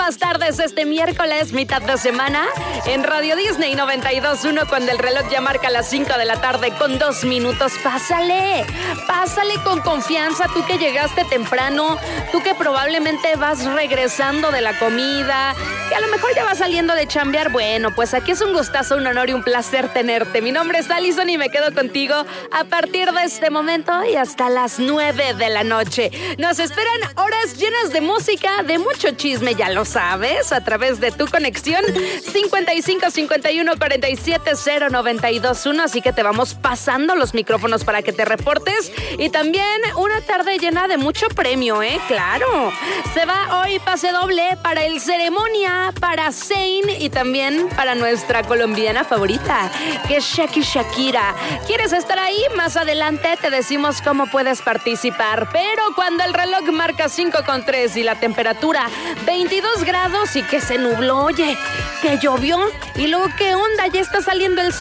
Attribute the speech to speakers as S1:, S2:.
S1: buenas tardes este miércoles, mitad de semana, en Radio Disney 92.1, cuando el reloj ya marca las 5 de la tarde con 2 minutos. Pásale con confianza, tú que llegaste temprano, tú que probablemente vas regresando de la comida, que a lo mejor ya vas saliendo de chambear. Bueno, pues aquí es un gustazo, un honor y un placer tenerte. Mi nombre es Allison y me quedo contigo a partir de este momento y hasta las 9 de la noche. Nos esperan horas llenas de música, de mucho chisme, ya lo sabes, a través de tu conexión 55 51 47 0921. Así que te vamos pasando los micrófonos para que te reportes. Y también una tarde llena de mucho premio, claro. Se va hoy pase doble para el Ceremonia, para Zayn y también para nuestra colombiana favorita, que es Shakira. ¿Quieres estar ahí? Más adelante te decimos cómo puedes participar. Pero cuando el reloj marca 5:03 y la temperatura 22 grados y que se nubló, oye, que llovió y luego, ¿qué onda? Ya está saliendo el sol.